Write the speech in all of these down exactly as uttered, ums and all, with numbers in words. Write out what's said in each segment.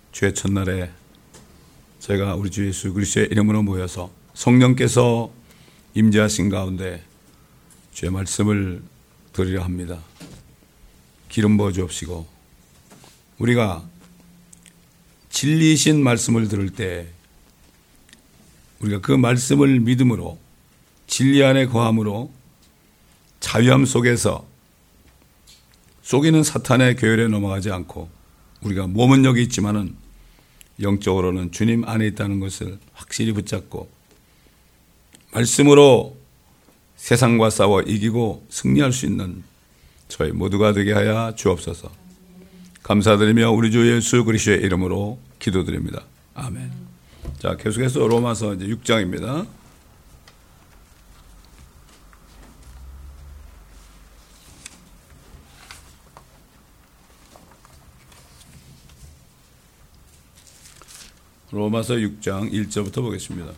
주의 첫날에 제가 우리 주 예수 그리스도의 이름으로 모여서 성령께서 임재하신 가운데 주의 말씀을 드리려 합니다. 기름 부어 주옵시고 우리가 진리이신 말씀을 들을 때 우리가 그 말씀을 믿음으로 진리 안에 거함으로 자유함 속에서 속이는 사탄의 교열에 넘어가지 않고 우리가 몸은 여기 있지만은 영적으로는 주님 안에 있다는 것을 확실히 붙잡고 말씀으로 세상과 싸워 이기고 승리할 수 있는 저희 모두가 되게 하여 주옵소서. 감사드리며 우리 주 예수 그리스도의 이름으로 기도드립니다. 아멘. 자, 계속해서 로마서 이제 육 장입니다. 로마서 육 장 일 절부터 보겠습니다.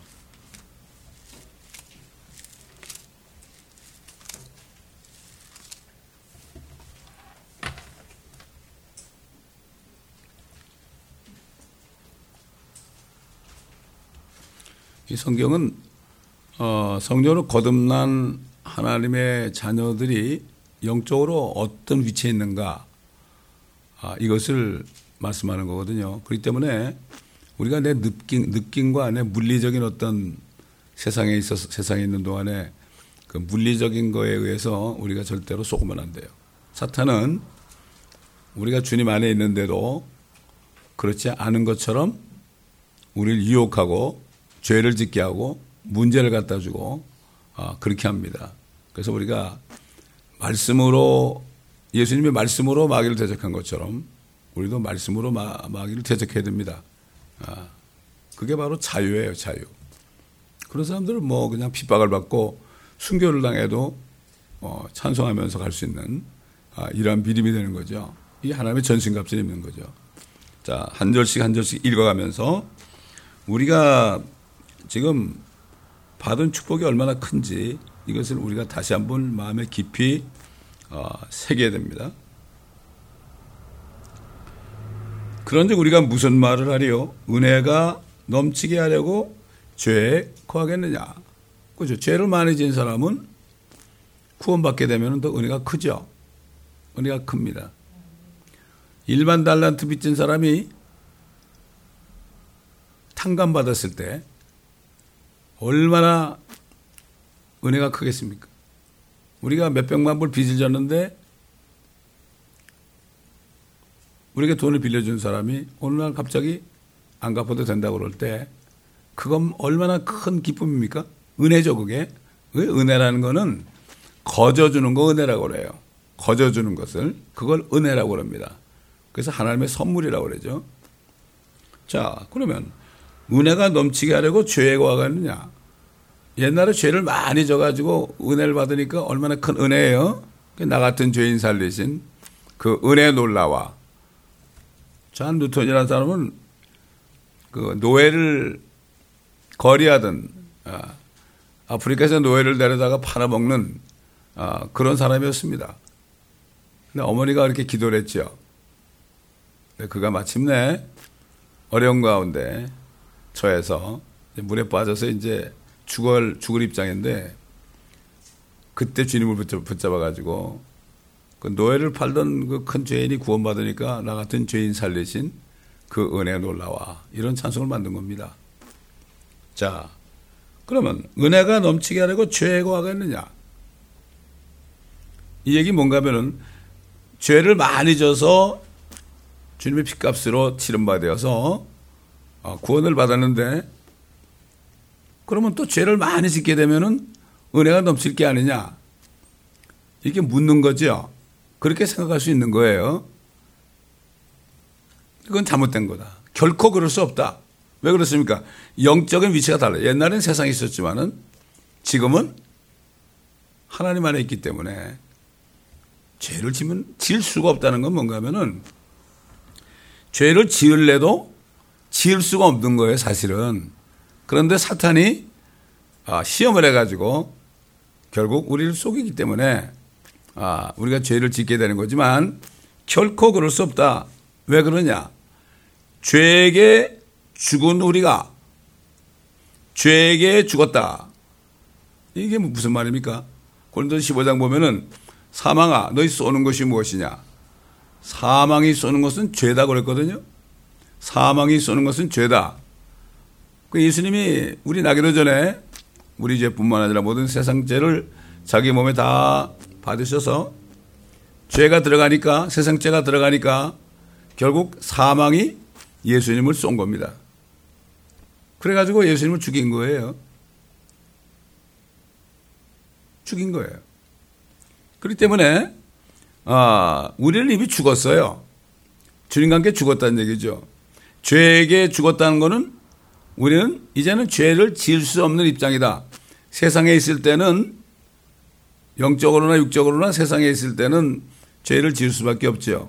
이 성경은 어, 성령으로 거듭난 하나님의 자녀들이 영적으로 어떤 위치에 있는가 아, 이것을 말씀하는 거거든요. 그렇기 때문에 우리가 내 느낌, 느낌과 내 물리적인 어떤 세상에 있어서 세상에 있는 동안에 그 물리적인 거에 의해서 우리가 절대로 속으면 안 돼요. 사탄은 우리가 주님 안에 있는데도 그렇지 않은 것처럼 우리를 유혹하고 죄를 짓게 하고 문제를 갖다 주고 아, 그렇게 합니다. 그래서 우리가 말씀으로 예수님의 말씀으로 마귀를 대적한 것처럼 우리도 말씀으로 마, 마귀를 대적해야 됩니다. 아, 그게 바로 자유예요, 자유. 그런 사람들은 뭐 그냥 핍박을 받고 순교를 당해도 어, 찬송하면서 갈 수 있는 아, 이러한 믿음이 되는 거죠. 이게 하나님의 전신갑주를 입는 거죠. 자, 한 절씩 한 절씩 읽어가면서 우리가 지금 받은 축복이 얼마나 큰지 이것을 우리가 다시 한번 마음에 깊이 어, 새겨야 됩니다. 그런데 우리가 무슨 말을 하리요? 은혜가 넘치게 하려고 죄에 거하겠느냐? 그죠? 죄를 많이 지은 사람은 구원받게 되면 더 은혜가 크죠? 은혜가 큽니다. 일반 달란트 빚진 사람이 탕감받았을 때 얼마나 은혜가 크겠습니까? 우리가 몇백만 불 빚을 졌는데 우리에게 돈을 빌려준 사람이 어느 날 갑자기 안 갚아도 된다고 그럴 때 그건 얼마나 큰 기쁨입니까? 은혜죠, 그게. 왜 은혜라는 거는 거저주는 거 은혜라고 그래요. 거저주는 것을 그걸 은혜라고 그럽니다. 그래서 하나님의 선물이라고 그러죠. 자, 그러면 은혜가 넘치게 하려고 죄에 거하겠느냐? 옛날에 죄를 많이 져가지고 은혜를 받으니까 얼마나 큰 은혜예요? 나 같은 죄인 살리신 그 은혜 놀라와. 존 뉴턴이라는 사람은 그 노예를 거리하던 아, 아프리카에서 노예를 데려다가 팔아먹는 아, 그런 사람이었습니다. 근데 어머니가 그렇게 기도를 했죠. 근데 그가 마침내 어려운 가운데 처해서 물에 빠져서 이제 죽을, 죽을 입장인데 그때 주님을 붙잡아가지고 그 노예를 팔던 그 큰 죄인이 구원받으니까 나 같은 죄인 살리신 그 은혜가 놀라와. 이런 찬송을 만든 겁니다. 자, 그러면 은혜가 넘치게 하려고 죄에 거하겠느냐? 이 얘기 뭔가 하면은 죄를 많이 져서 주님의 핏값으로 치름받아서 구원을 받았는데 그러면 또 죄를 많이 짓게 되면은 은혜가 넘칠 게 아니냐? 이렇게 묻는 거죠. 그렇게 생각할 수 있는 거예요. 그건 잘못된 거다. 결코 그럴 수 없다. 왜 그렇습니까? 영적인 위치가 달라요. 옛날엔 세상에 있었지만은 지금은 하나님 안에 있기 때문에 죄를 지면 지을 수가 없다는 건 뭔가 하면은 죄를 지을래도 지을 수가 없는 거예요, 사실은. 그런데 사탄이 시험을 해가지고 결국 우리를 속이기 때문에 아, 우리가 죄를 짓게 되는 거지만 결코 그럴 수 없다. 왜 그러냐? 죄에게 죽은 우리가 죄에게 죽었다. 이게 무슨 말입니까? 고린도서 십오 장 보면은 사망아 너희 쏘는 것이 무엇이냐. 사망이 쏘는 것은 죄다 그랬거든요. 사망이 쏘는 것은 죄다. 그 예수님이 우리 나기도 전에 우리 죄뿐만 아니라 모든 세상 죄를 자기 몸에 다 받으셔서 죄가 들어가니까 세상 죄가 들어가니까 결국 사망이 예수님을 쏜 겁니다. 그래가지고 예수님을 죽인 거예요. 죽인 거예요. 그렇기 때문에 아, 우리는 이미 죽었어요. 주님과 함께 죽었다는 얘기죠. 죄에게 죽었다는 것은 우리는 이제는 죄를 지을 수 없는 입장이다. 세상에 있을 때는 영적으로나 육적으로나 세상에 있을 때는 죄를 지을 수밖에 없죠.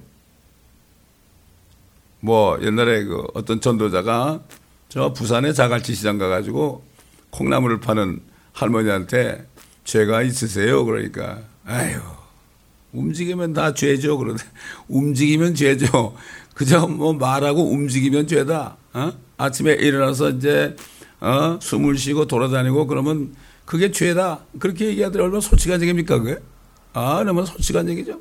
뭐 옛날에 그 어떤 전도자가 저 부산의 자갈치 시장 가가지고 콩나물을 파는 할머니한테 죄가 있으세요? 그러니까 아유 움직이면 다 죄죠. 그러는데 움직이면 죄죠. 그저 뭐 말하고 움직이면 죄다. 어? 아침에 일어나서 이제 어? 숨을 쉬고 돌아다니고 그러면 그게 죄다. 그렇게 얘기하더니 얼마나 솔직한 얘기입니까 그게? 아, 얼마나 솔직한 얘기죠.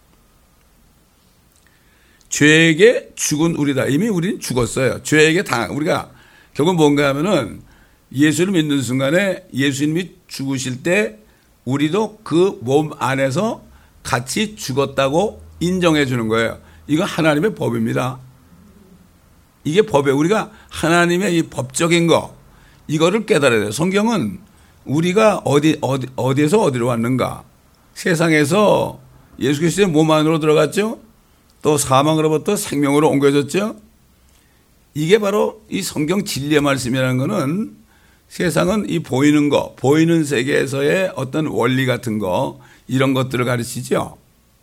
죄에게 죽은 우리다. 이미 우리는 죽었어요. 죄에게 당 우리가 결국 뭔가 하면은 예수를 믿는 순간에 예수님이 죽으실 때 우리도 그 몸 안에서 같이 죽었다고 인정해 주는 거예요. 이거 하나님의 법입니다. 이게 법이에요. 우리가 하나님의 이 법적인 거 이거를 깨달아야 돼요. 성경은 우리가 어디 어디 어디에서 어디로 왔는가? 세상에서 예수 그리스도의 몸 안으로 들어갔죠. 또 사망으로부터 생명으로 옮겨졌죠. 이게 바로 이 성경 진리의 말씀이라는 것은 세상은 이 보이는 거, 보이는 세계에서의 어떤 원리 같은 거 이런 것들을 가르치죠.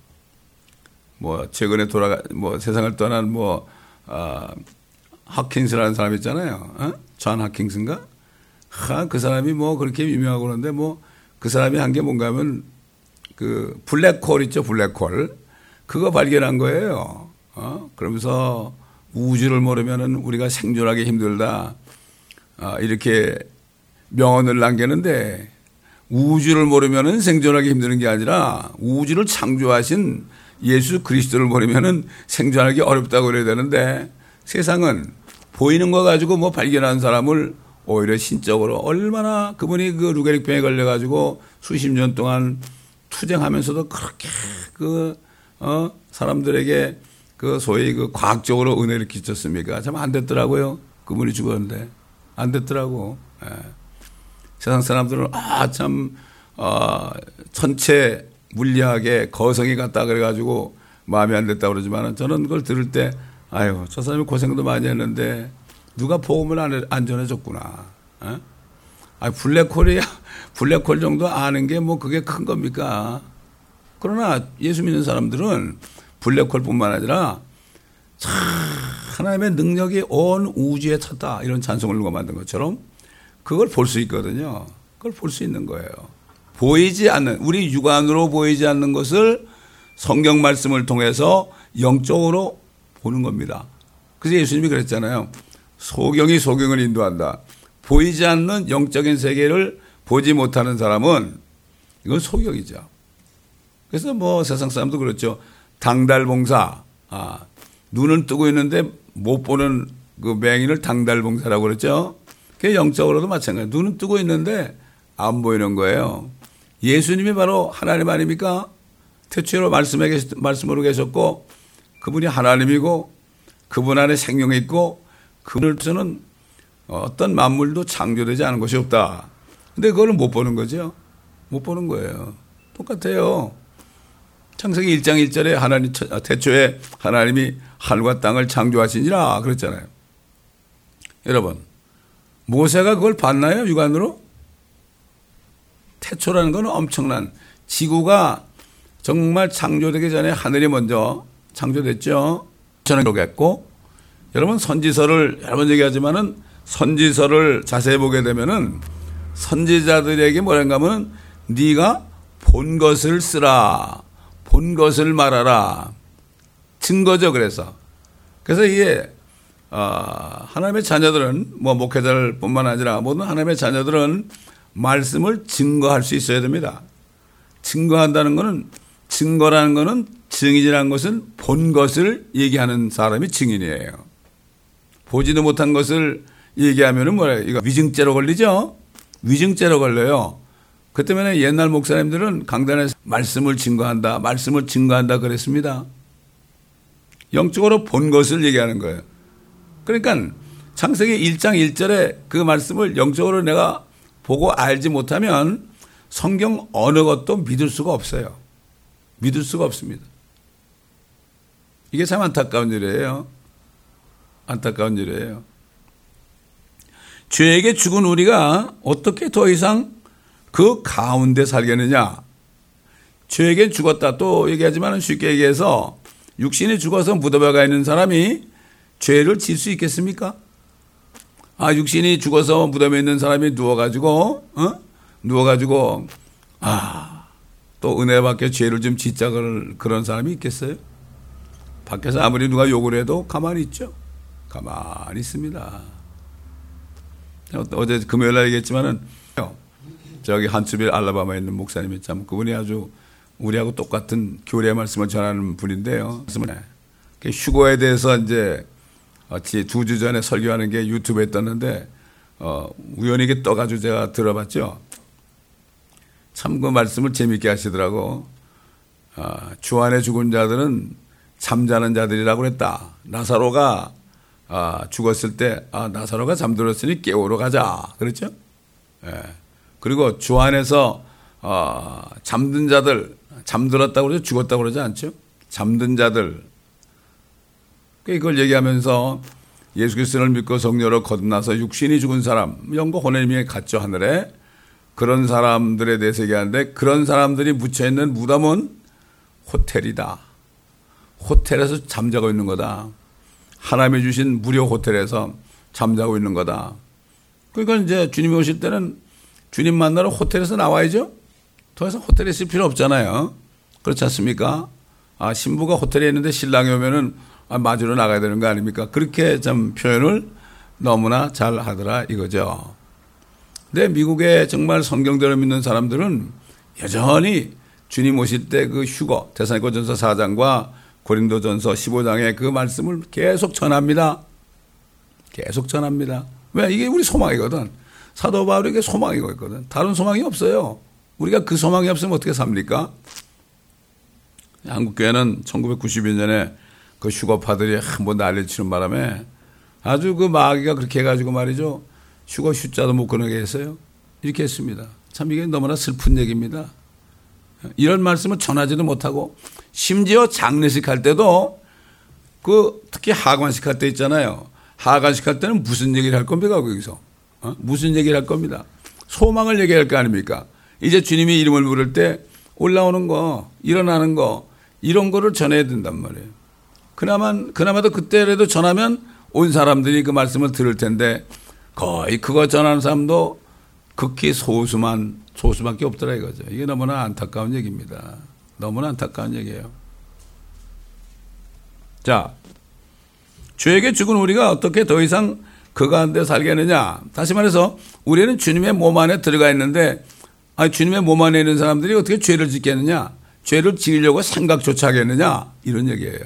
뭐 최근에 돌아가 뭐 세상을 떠난 뭐 아, 하킹스라는 사람 있잖아요. 어? 존 하킹스인가? 하, 그 사람이 뭐 그렇게 유명하고 그러는데 뭐 그 사람이 한 게 뭔가 하면 그 블랙홀 있죠, 블랙홀. 그거 발견한 거예요. 어? 그러면서 우주를 모르면은 우리가 생존하기 힘들다. 아, 이렇게 명언을 남겼는데 우주를 모르면은 생존하기 힘든 게 아니라 우주를 창조하신 예수 그리스도를 모르면은 생존하기 어렵다고 그래야 되는데 세상은 보이는 거 가지고 뭐 발견한 사람을 오히려 신적으로 얼마나 그분이 그 루게릭병에 걸려가지고 수십 년 동안 투쟁하면서도 그렇게 그, 어, 사람들에게 그 소위 그 과학적으로 은혜를 끼쳤습니까? 참 안 됐더라고요. 그분이 죽었는데. 안 됐더라고. 예. 세상 사람들은 아, 참, 어, 천체 물리학에 거성이 같다 그래가지고 마음에 안 됐다고 그러지만 저는 그걸 들을 때 아유, 저 사람이 고생도 많이 했는데 누가 복음을 안, 안 전해줬구나. 예? 아, 블랙홀이야. 블랙홀 정도 아는 게 뭐 그게 큰 겁니까? 그러나 예수 믿는 사람들은 블랙홀뿐만 아니라 참 하나님의 능력이 온 우주에 찼다. 이런 찬송을 누가 만든 것처럼 그걸 볼 수 있거든요. 그걸 볼 수 있는 거예요. 보이지 않는, 우리 육안으로 보이지 않는 것을 성경 말씀을 통해서 영적으로 보는 겁니다. 그래서 예수님이 그랬잖아요. 소경이 소경을 인도한다. 보이지 않는 영적인 세계를 보지 못하는 사람은 이건 소경이죠. 그래서 뭐 세상 사람도 그렇죠. 당달봉사. 아, 눈은 뜨고 있는데 못 보는 그 맹인을 당달봉사라고 그랬죠. 그게 영적으로도 마찬가지예요. 눈은 뜨고 있는데 안 보이는 거예요. 예수님이 바로 하나님 아닙니까? 태초로 말씀에 계셨, 말씀으로 계셨고 그분이 하나님이고 그분 안에 생명이 있고 그분으로서는 어떤 만물도 창조되지 않은 것이 없다. 근데 그거를 못 보는 거죠. 못 보는 거예요. 똑같아요. 창세기 일 장 일 절에 하나님, 태초에 하나님이 하늘과 땅을 창조하시니라 그랬잖아요. 여러분, 모세가 그걸 봤나요? 육안으로? 태초라는 건 엄청난, 지구가 정말 창조되기 전에 하늘이 먼저 창조됐죠. 저는 그러겠고, 여러분 선지서를 여러 번 얘기하지만은 선지서를 자세히 보게 되면은 선지자들에게 뭐라는가 하면 네가 본 것을 쓰라. 본 것을 말하라. 증거죠. 그래서. 그래서 이게 아, 하나님의 자녀들은 뭐 목회자들뿐만 아니라 모든 하나님의 자녀들은 말씀을 증거할 수 있어야 됩니다. 증거한다는 것은 증거라는 것은 증인이라는 것은 본 것을 얘기하는 사람이 증인이에요. 보지도 못한 것을 얘기하면은 뭐래요? 이거 위증죄로 걸리죠? 위증죄로 걸려요. 그 때문에 옛날 목사님들은 강단에서 말씀을 증거한다, 말씀을 증거한다 그랬습니다. 영적으로 본 것을 얘기하는 거예요. 그러니까 창세기 일 장 일 절에 그 말씀을 영적으로 내가 보고 알지 못하면 성경 어느 것도 믿을 수가 없어요. 믿을 수가 없습니다. 이게 참 안타까운 일이에요. 안타까운 일이에요. 죄에게 죽은 우리가 어떻게 더 이상 그 가운데 살겠느냐. 죄에게 죽었다. 또 얘기하지만 쉽게 얘기해서 육신이 죽어서 무덤에 가 있는 사람이 죄를 질 수 있겠습니까? 아, 육신이 죽어서 무덤에 있는 사람이 누워가지고, 어? 누워가지고, 아, 또 은혜 밖에 죄를 좀 짓자 그런 사람이 있겠어요? 밖에서 아무리 누가 욕을 해도 가만히 있죠? 가만히 있습니다. 어제 금요일 날 얘기했지만은, 저기 한츠빌 알라바마에 있는 목사님이 참 그분이 아주 우리하고 똑같은 교리의 말씀을 전하는 분인데요. 휴거에 대해서 이제 두 주 전에 설교하는 게 유튜브에 떴는데, 어, 우연히 이게 떠가지고 제가 들어봤죠. 참 그 말씀을 재밌게 하시더라고. 아, 주 안에 죽은 자들은 잠자는 자들이라고 그랬다. 나사로가 아, 죽었을 때, 아, 나사로가 잠들었으니 깨우러 가자. 그랬죠? 예. 그리고 주 안에서, 어, 잠든 자들, 잠들었다고 그러죠? 죽었다고 그러지 않죠? 잠든 자들. 이걸 얘기하면서 예수 그리스도를 믿고 성령으로 거듭나서 육신이 죽은 사람, 영과 혼의 힘이 갔죠, 하늘에. 그런 사람들에 대해서 얘기하는데 그런 사람들이 묻혀있는 무덤은 호텔이다. 호텔에서 잠자고 있는 거다. 하나님이 주신 무료 호텔에서 잠자고 있는 거다. 그러니까 이제 주님이 오실 때는 주님 만나러 호텔에서 나와야죠. 더 이상 호텔에 있을 필요 없잖아요. 그렇지 않습니까? 아, 신부가 호텔에 있는데 신랑이 오면은 아, 맞으러 나가야 되는 거 아닙니까? 그렇게 좀 표현을 너무나 잘 하더라 이거죠. 근데 미국에 정말 성경대로 믿는 사람들은 여전히 주님 오실 때 그 휴거, 데살로니가전서 사 장과 고린도전서 십오 장의 그 말씀을 계속 전합니다. 계속 전합니다. 왜? 이게 우리 소망이거든. 사도 바울에게 소망이 있거든. 다른 소망이 없어요. 우리가 그 소망이 없으면 어떻게 삽니까? 한국교회는 천구백구십이 년에 그 휴거파들이 한번 난리치는 바람에 아주 그 마귀가 그렇게 해가지고 말이죠. 휴거 휴자도 못 끊게 했어요. 이렇게 했습니다. 참 이게 너무나 슬픈 얘기입니다. 이런 말씀을 전하지도 못하고 심지어 장례식 할 때도 그 특히 하관식 할 때 있잖아요. 하관식 할 때는 무슨 얘기를 할 겁니까 거기서? 어? 무슨 얘기를 할 겁니다. 소망을 얘기할 거 아닙니까? 이제 주님이 이름을 부를 때 올라오는 거, 일어나는 거 이런 거를 전해야 된단 말이에요. 그나마, 그나마도 그때라도 전하면 온 사람들이 그 말씀을 들을 텐데 거의 그거 전하는 사람도 극히 소수만, 소수밖에 없더라 이거죠. 이게 너무나 안타까운 얘기입니다. 너무나 안타까운 얘기예요. 자, 죄에게 죽은 우리가 어떻게 더 이상 그 가운데 살겠느냐. 다시 말해서 우리는 주님의 몸 안에 들어가 있는데 아니, 주님의 몸 안에 있는 사람들이 어떻게 죄를 짓겠느냐. 죄를 지으려고 생각조차 하겠느냐. 이런 얘기예요.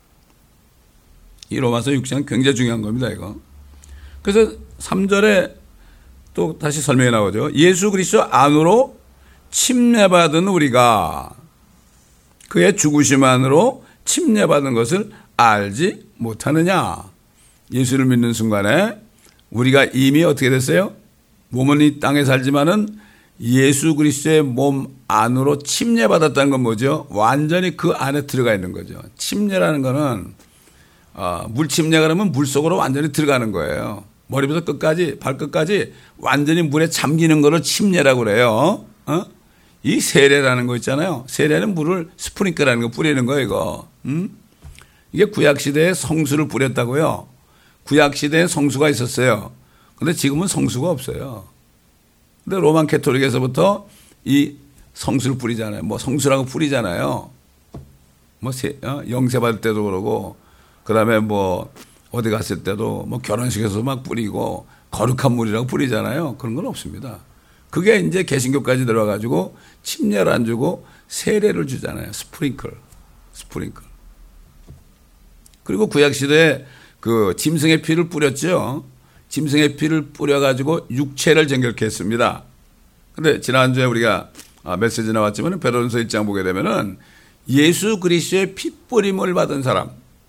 이 로마서 육 장은 굉장히 중요한 겁니다, 이거. 그래서 삼 절에 또 다시 설명이 나오죠. 예수 그리스도 안으로 침례받은 우리가 그의 죽으심 안으로 침례받은 것을 알지 못하느냐. 예수를 믿는 순간에 우리가 이미 어떻게 됐어요? 몸은 이 땅에 살지만은 예수 그리스도의 몸 안으로 침례받았다는 건 뭐죠? 완전히 그 안에 들어가 있는 거죠. 침례라는 거는 어, 물 침례 그러면 물 속으로 완전히 들어가는 거예요. 머리부터 끝까지 발끝까지 완전히 물에 잠기는 거를 침례라고 그래요. 어? 이 세례라는 거 있잖아요. 세례는 물을 스프링크라는 거 뿌리는 거예요, 이거. 음? 이게 구약 시대에 성수를 뿌렸다고요. 구약 시대에 성수가 있었어요. 근데 지금은 성수가 없어요. 근데 로만 캐톨릭에서부터 이 성수를 뿌리잖아요. 뭐 성수라고 뿌리잖아요. 뭐 세, 어? 영세 받을 때도 그러고, 그 다음에 뭐, 어디 갔을 때도 뭐 결혼식에서 막 뿌리고 거룩한 물이라고 뿌리잖아요. 그런 건 없습니다. 그게 이제 개신교까지 들어가가지고 침례를 안 주고 세례를 주잖아요. 스프링클, 스프링클. 그리고 구약시대에 그 짐승의 피를 뿌렸죠. 짐승의 피를 뿌려가지고 육체를 정결케 했습니다. 근데 지난주에 우리가 메시지 나왔지만 베드로전서 일 장 보게 되면은 예수 그리스도의 피 뿌림을 받은 사람,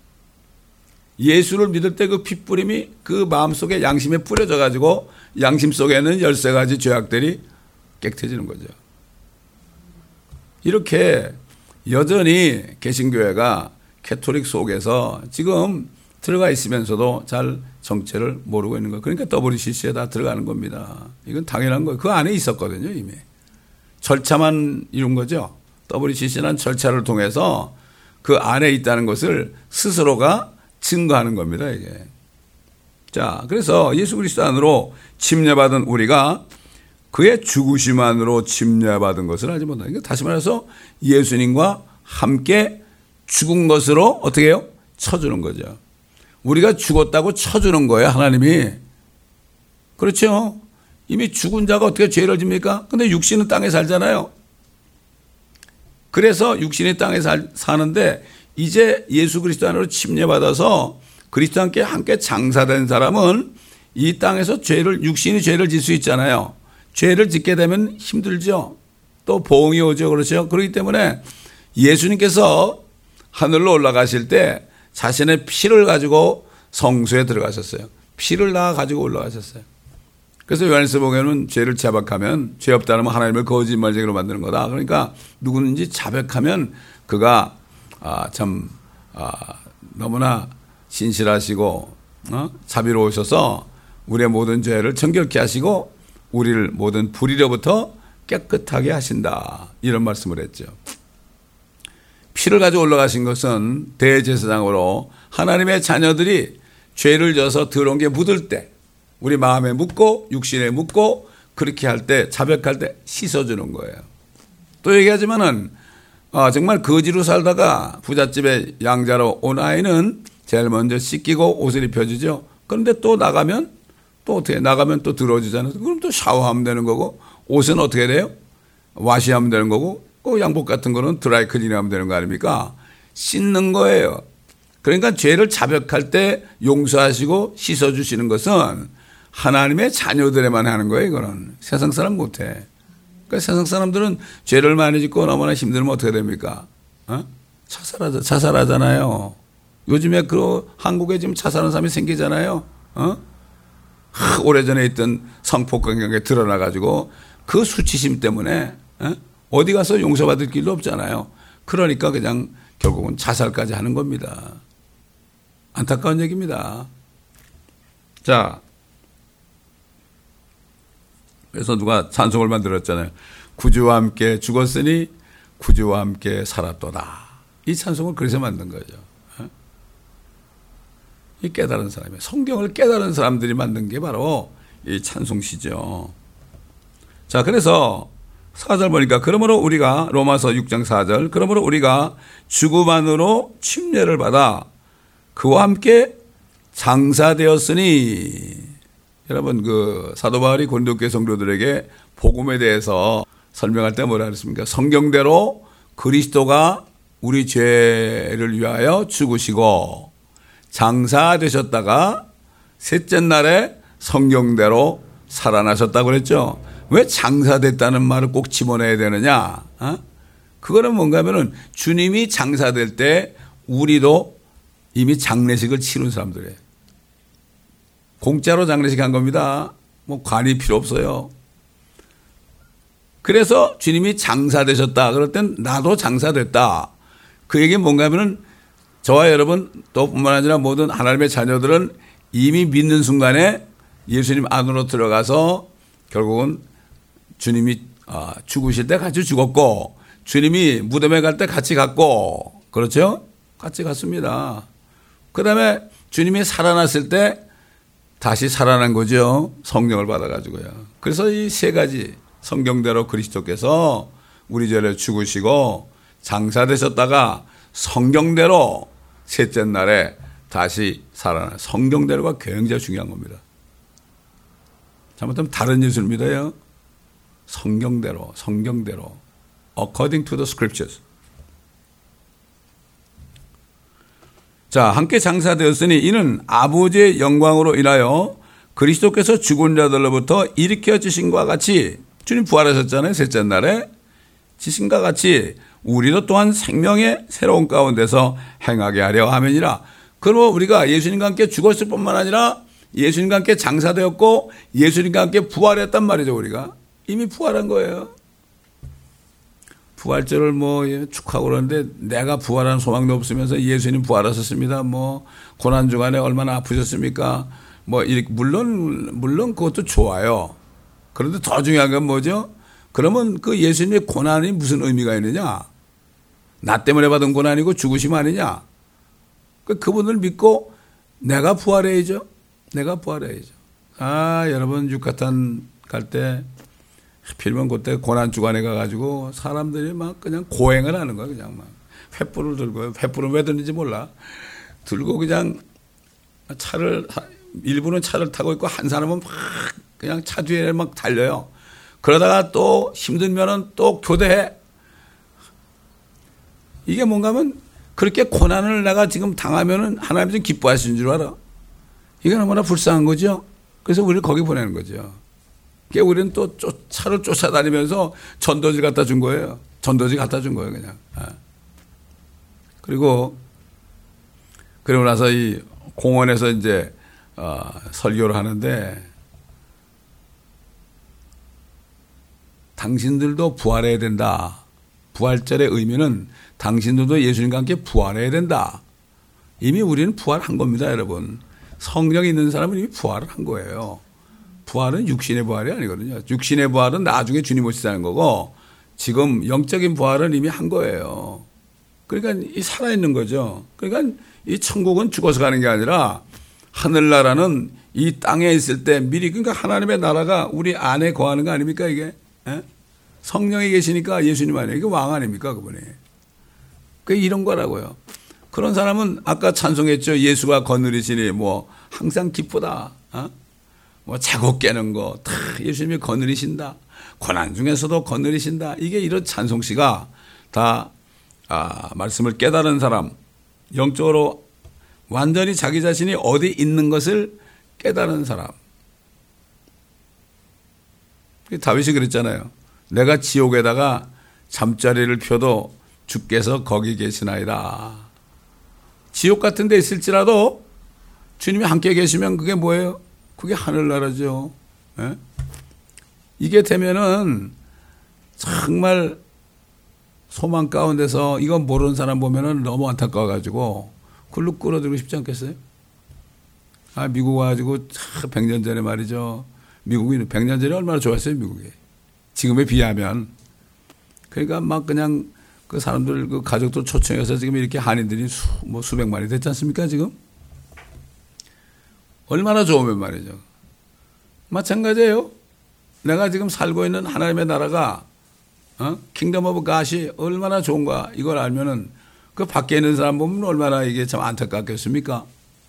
예수를 믿을 때 그 피 뿌림이 그 마음속에 양심에 뿌려져 가지고 양심 속에는 열세 가지 죄악들이 깨끗해지는 거죠. 이렇게 여전히 개신교회가 캐토릭 속에서 지금 들어가 있으면서도 잘 정체를 모르고 있는 거예요. 그러니까 더블유씨씨에 다 들어가는 겁니다. 이건 당연한 거예요. 그 안에 있었거든요, 이미. 절차만 이룬 거죠. 더블유씨씨는 절차를 통해서 그 안에 있다는 것을 스스로가 증거하는 겁니다, 이게. 자, 그래서 예수 그리스도 안으로 침례받은 우리가 그의 죽으심 안으로 침례받은 것을 알지 못한다. 그러니까 다시 말해서 예수님과 함께 죽은 것으로 어떻게 해요? 쳐주는 거죠. 우리가 죽었다고 쳐주는 거예요, 하나님이. 그렇죠? 이미 죽은 자가 어떻게 죄를 집니까? 근데 육신은 땅에 살잖아요. 그래서 육신이 땅에 살, 사는데 이제 예수 그리스도 안으로 침례받아서 그리스도와 함께 함께 장사된 사람은 이 땅에서 죄를, 육신이 죄를 질 수 있잖아요. 죄를 짓게 되면 힘들죠. 또 보응이 오죠. 그렇죠? 그렇기 때문에 예수님께서 하늘로 올라가실 때 자신의 피를 가지고 성소에 들어가셨어요. 피를 다 가지고 올라가셨어요. 그래서 요한일서 보면은 죄를 자백하면 죄 없다면 하나님을 거짓말쟁이로 만드는 거다. 그러니까 누구든지 자백하면 그가 아, 참 아, 너무나 신실하시고 어? 자비로우셔서 우리의 모든 죄를 정결케 하시고 우리를 모든 불의로부터 깨끗하게 하신다. 이런 말씀을 했죠. 피를 가지고 올라가신 것은 대제사장으로 하나님의 자녀들이 죄를 져서 들어온 게 묻을 때 우리 마음에 묻고 육신에 묻고 그렇게 할 때 자백할 때 씻어주는 거예요. 또 얘기하지만은 아, 정말 거지로 살다가 부잣집에 양자로 온 아이는 제일 먼저 씻기고 옷을 입혀주죠. 그런데 또 나가면 또 어떻게 나가면 또 들어주잖아요. 그럼 또 샤워하면 되는 거고 옷은 어떻게 돼요? 와시하면 되는 거고 그 양복 같은 거는 드라이 클리닝하면 되는 거 아닙니까? 씻는 거예요. 그러니까 죄를 자백할 때 용서하시고 씻어주시는 것은 하나님의 자녀들에만 하는 거예요. 이거는 세상 사람 못해. 그러니까 세상 사람들은 죄를 많이 짓고 너무나 힘들면 어떻게 됩니까? 어? 자살하자, 자살하잖아요. 요즘에 그 한국에 지금 자살하는 사람이 생기잖아요. 어? 하, 오래전에 있던 성폭행 경우에 드러나가지고 그 수치심 때문에 어? 어디 가서 용서받을 길도 없잖아요. 그러니까 그냥 결국은 자살까지 하는 겁니다. 안타까운 얘기입니다. 자, 그래서 누가 찬송을 만들었잖아요. 구주와 함께 죽었으니 구주와 함께 살았도다. 이 찬송을 그래서 만든 거죠. 이 깨달은 사람이 성경을 깨달은 사람들이 만든 게 바로 이 찬송시죠. 자, 그래서 사 절 보니까 그러므로 우리가 로마서 육 장 사 절 그러므로 우리가 죽음 안으로 침례를 받아 그와 함께 장사되었으니 여러분 그 사도 바울이 고린도교회 성도들에게 복음에 대해서 설명할 때 뭐라 그랬습니까? 성경대로 그리스도가 우리 죄를 위하여 죽으시고 장사되셨다가 셋째 날에 성경대로 살아나셨다고 그랬죠. 왜 장사됐다는 말을 꼭 집어내야 되느냐? 어? 그거는 뭔가 하면은 주님이 장사될 때 우리도 이미 장례식을 치른 사람들이에요. 공짜로 장례식 한 겁니다. 뭐 관이 필요 없어요. 그래서 주님이 장사되셨다. 그럴 땐 나도 장사됐다. 그 얘기는 뭔가 하면은 저와 여러분 또 뿐만 아니라 모든 하나님의 자녀들은 이미 믿는 순간에 예수님 안으로 들어가서 결국은 주님이 죽으실 때 같이 죽었고 주님이 무덤에 갈 때 같이 갔고 그렇죠? 같이 갔습니다. 그 다음에 주님이 살아났을 때 다시 살아난 거죠. 성령을 받아가지고요. 그래서 이 세 가지 성경대로 그리스도께서 우리 죄를 죽으시고 장사되셨다가 성경대로 셋째 날에 다시 살아나. 성경대로가 굉장히 중요한 겁니다. 잘못하면 다른 예수를 믿어요. 성경대로, 성경대로. According to the scriptures. 자, 함께 장사되었으니 이는 아버지의 영광으로 인하여 그리스도께서 죽은 자들로부터 일으켜 지신과 같이, 주님 부활하셨잖아요. 셋째 날에. 지신과 같이 우리도 또한 생명의 새로운 가운데서 행하게 하려 함이니라. 그러면 우리가 예수님과 함께 죽었을 뿐만 아니라 예수님과 함께 장사되었고 예수님과 함께 부활했단 말이죠. 우리가 이미 부활한 거예요. 부활절을 뭐 축하하고 그러는데 내가 부활한 소망도 없으면서 예수님 부활하셨습니다. 뭐 고난 주간에 얼마나 아프셨습니까? 뭐 이렇게 물론 물론 그것도 좋아요. 그런데 더 중요한 건 뭐죠? 그러면 그 예수님의 고난이 무슨 의미가 있느냐? 나 때문에 받은 고난이고 죽으심 아니냐? 그분을 믿고 내가 부활해야죠. 내가 부활해야죠. 아, 여러분 유카탄 갈 때 하필이면 그때 고난 주간에 가가지고 사람들이 막 그냥 고행을 하는 거야. 그냥 막 횃불을 들고요. 횃불은 왜 드는지 몰라. 들고 그냥 차를, 일부는 차를 타고 있고 한 사람은 막 그냥 차 뒤에 막 달려요. 그러다가 또 힘들면은 또 교대해. 이게 뭔가 하면 그렇게 고난을 내가 지금 당하면은 하나님이 좀 기뻐하시는 줄 알아. 이게 너무나 불쌍한 거죠. 그래서 우리를 거기 보내는 거죠. 그러니까 우리는 또 쫓, 차를 쫓아다니면서 전도지 갖다 준 거예요. 전도지 갖다 준 거예요, 그냥. 그리고, 그리고 나서 이 공원에서 이제, 어, 설교를 하는데, 당신들도 부활해야 된다. 부활절의 의미는 당신들도 예수님과 함께 부활해야 된다. 이미 우리는 부활한 겁니다, 여러분. 성령이 있는 사람은 이미 부활을 한 거예요. 부활은 육신의 부활이 아니거든요. 육신의 부활은 나중에 주님 오시자는 거고 지금 영적인 부활은 이미 한 거예요. 그러니까 이 살아있는 거죠. 그러니까 이 천국은 죽어서 가는 게 아니라 하늘나라는 이 땅에 있을 때 미리, 그러니까 하나님의 나라가 우리 안에 거하는 거 아닙니까 이게? 에? 성령이 계시니까 예수님 아니에요. 이게 왕 아닙니까 그분이? 그게 이런 거라고요. 그런 사람은 아까 찬송했죠. 예수가 거느리시니 뭐 항상 기쁘다. 어? 뭐 자고 깨는 거 다 예수님이 거느리신다. 고난 중에서도 거느리신다. 이게 이런 찬송시가 다 아, 말씀을 깨달은 사람, 영적으로 완전히 자기 자신이 어디 있는 것을 깨달은 사람. 다윗이 그랬잖아요. 내가 지옥에다가 잠자리를 펴도 주께서 거기 계시나이다. 지옥 같은 데 있을지라도 주님이 함께 계시면 그게 뭐예요? 그게 하늘나라죠. 예? 이게 되면은 정말 소망 가운데서 이건 모르는 사람 보면은 너무 안타까워가지고 글로 끌어들이고 싶지 않겠어요? 아, 미국 와가지고 백 년 전에 말이죠. 미국이 백 년 전에 얼마나 좋았어요, 미국이. 지금에 비하면. 그러니까 막 그냥 그 사람들, 그 가족들 초청해서 지금 이렇게 한인들이 수, 뭐 수백만이 됐지 않습니까, 지금? 얼마나 좋으면 말이죠. 마찬가지예요. 내가 지금 살고 있는 하나님의 나라가, 어? 킹덤 오브 갓이 얼마나 좋은가, 이걸 알면은 그 밖에 있는 사람 보면 얼마나 이게 참 안타깝겠습니까?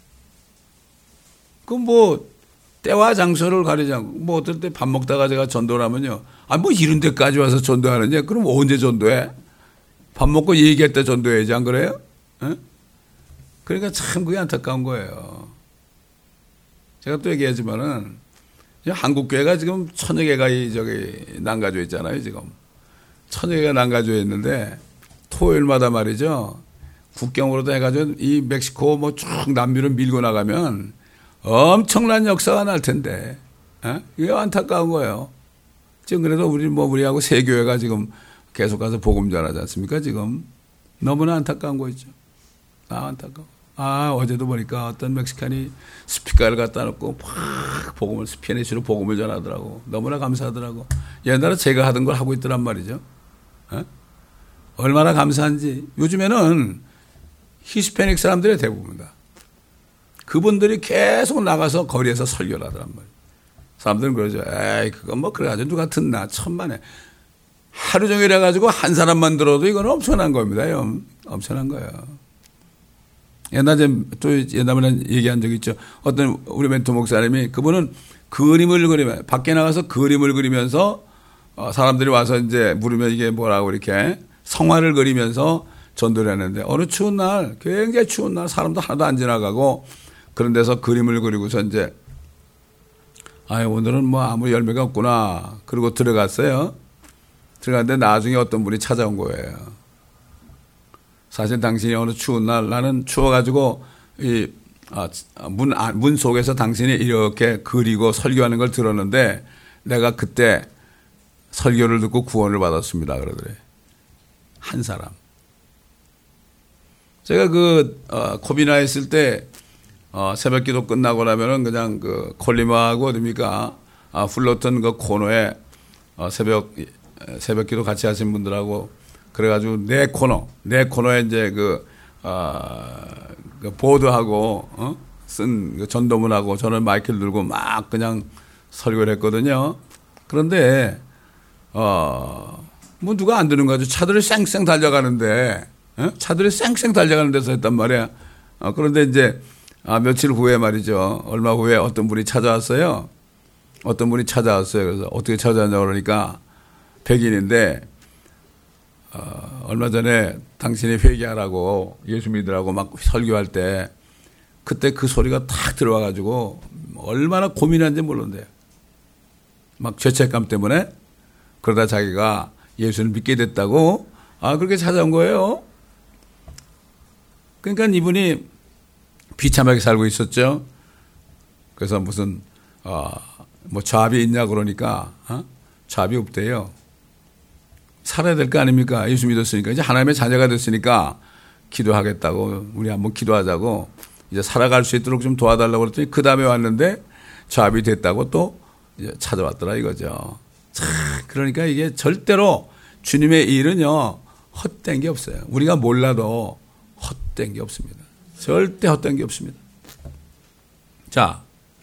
그 뭐, 때와 장소를 가리지 않고, 뭐 어떨 때 밥 먹다가 제가 전도를 하면요. 아, 뭐 이런 데까지 와서 전도하느냐? 그럼 언제 전도해? 밥 먹고 얘기할 때 전도해야지, 안 그래요? 에? 그러니까 참 그게 안타까운 거예요. 제가 또 얘기하지만은, 한국교회가 지금 천여 개가 이, 저기, 난가져 있잖아요, 지금. 천여 개가 난가져 있는데, 토요일마다 말이죠. 국경으로도 해가지고 이 멕시코 뭐 쭉 남미로 밀고 나가면 엄청난 역사가 날 텐데, 에? 이게 안타까운 거예요. 지금 그래도 우리 뭐 우리하고 세 교회가 지금 계속 가서 복음 전하지 않습니까? 지금 너무나 안타까운 거 있죠. 아, 안타까워. 아, 어제도 보니까 어떤 멕시칸이 스피커를 갖다 놓고 팍 복음을 스페니쉬로 복음을 전하더라고. 너무나 감사하더라고. 옛날에 제가 하던 걸 하고 있더란 말이죠. 에? 얼마나 감사한지. 요즘에는 히스패닉 사람들의 대부분이다. 그분들이 계속 나가서 거리에서 설교를 하더란 말이에요. 사람들은 그러죠. 에이, 그건 뭐 그래가지고 누가 듣나. 천만에. 하루 종일 해가지고 한 사람만 들어도 이건 엄청난 겁니다. 엄청난 거예요. 옛날에 또 옛날에 얘기한 적이 있죠. 어떤 우리 멘토 목사님이 그분은 그림을 그리면 밖에 나가서 그림을 그리면서 어 사람들이 와서 이제 물으면 이게 뭐라고 이렇게 성화를 그리면서 전도를 했는데 어느 추운 날 굉장히 추운 날 사람도 하나도 안 지나가고 그런 데서 그림을 그리고서 이제 아 오늘은 뭐 아무 열매가 없구나 그러고 들어갔어요. 들어갔는데 나중에 어떤 분이 찾아온 거예요. 사실 당신이 어느 추운 날 나는 추워가지고 이 문, 문 속에서 당신이 이렇게 그리고 설교하는 걸 들었는데 내가 그때 설교를 듣고 구원을 받았습니다. 그러더래. 한 사람. 제가 그, 어, 코비나 있을 때, 어, 새벽 기도 끝나고 나면은 그냥 그 콜리마하고 어딥니까? 아, 불렀던 그 코너에 어, 새벽, 새벽 기도 같이 하신 분들하고 그래가지고 내 코너, 내 코너에 이제 그, 어, 그 보드하고, 어? 쓴 그 전도문하고 저는 마이크를 들고 막 그냥 설교를 했거든요. 그런데, 어, 뭐 누가 안 드는 거죠. 차들이 쌩쌩 달려가는데, 어? 차들이 쌩쌩 달려가는 데서 했단 말이야. 어, 그런데 이제, 아, 며칠 후에 말이죠. 얼마 후에 어떤 분이 찾아왔어요. 어떤 분이 찾아왔어요. 그래서 어떻게 찾아왔냐고 그러니까 백인인데, 어, 얼마 전에 당신이 회개하라고 예수 믿으라고 막 설교할 때 그때 그 소리가 탁 들어와가지고 얼마나 고민한지 모르는데요. 막 죄책감 때문에 그러다 자기가 예수를 믿게 됐다고 아 그렇게 찾아온 거예요. 그러니까 이분이 비참하게 살고 있었죠. 그래서 무슨 어, 뭐 잡이 있냐 그러니까 어? 잡이 없대요. 살아야 될 거 아닙니까? 예수 믿었으니까. 이제 하나님의 자녀가 됐으니까 기도하겠다고 우리 한번 기도하자고 이제 살아갈 수 있도록 좀 도와달라고 그랬더니 그 다음에 왔는데 잡이 됐다고 또 이제 찾아왔더라 이거죠. 참, 그러니까 이게 절대로 주님의 일은요 헛된 게 없어요. 우리가 몰라도 헛된 게 없습니다. 절대 헛된 게 없습니다. 자,